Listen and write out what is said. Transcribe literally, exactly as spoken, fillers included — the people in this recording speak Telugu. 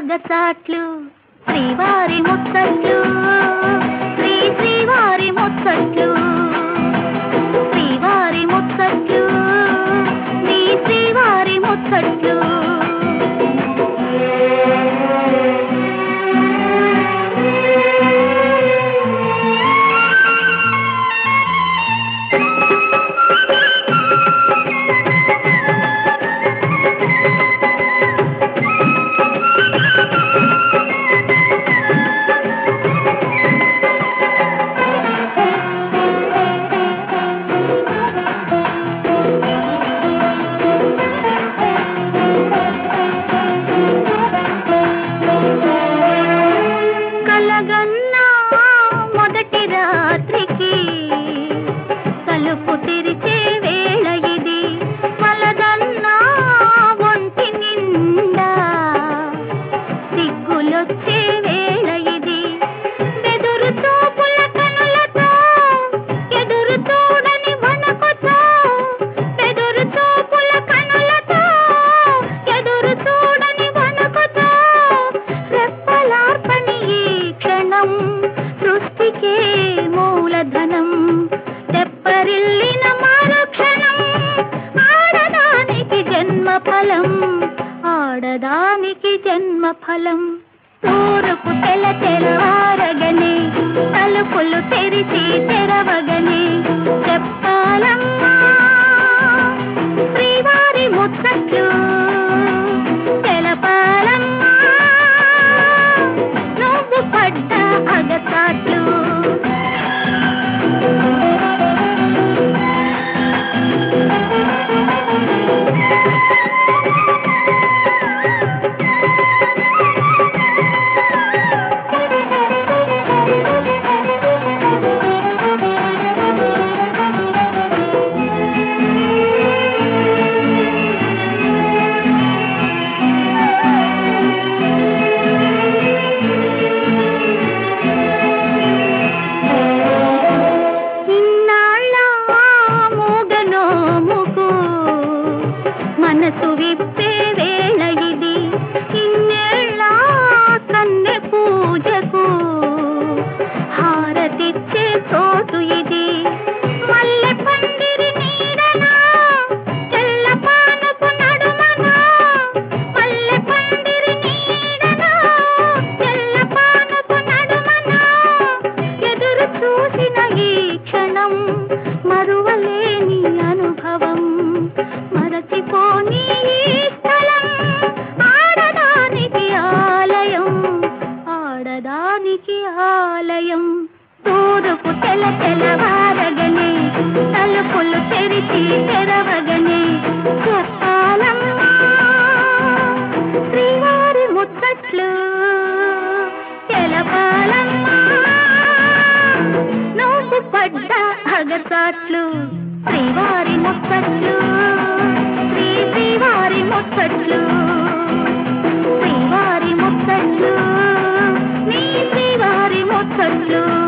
అగసాట్లు శ్రీవారి ముచ్చట్లు శ్రీ శ్రీవారి ముచ్చట్లు శ్రీవారి ముచ్చట్లు నీ శ్రీవారి ముచ్చట్లు ఆడదానికి జన్మ ఫలం తూరుపు తెల తెలవారగనే తలుపులు తెరిచి తెరవగనే చెప్పాలమ్మా శ్రీవారి ముచ్చట్లు తెలపాలమ్మా నువ్వు పడ్డ అగసాట్లు మనసు విప్పే వేళ ఇది ఇన్నేళ్ళ కన్నె పూజకు హారతిచ్చే చోటు ఇది మల్లె పందిరి నీడనా తెల్ల పానపు నడుమనా మల్లె పందిరి నీడనా తెల్ల పానపు నడుమనా ఎదురు చూసిన ఈ క్షణం మరువలేని అనుభవం మరచిపోని స్థలం ఆడదానికి ఆలయం ఆడదానికి ఆలయం తూరుపు తెల తెలవారగనే తలుపులు తెరిచి తెరవగనే చెప్పాలమ్మా శ్రీవారి ముచ్చట్లు తెలపాలమ్మా నువ్వు పడ్డ అగసాట్లు శ్రీవారి ముచ్చట్లు శ్రీ శ్రీవారి ముచ్చట్లు శ్రీవారి ముచ్చట్లు నీ శ్రీవారి ముచ్చట్లు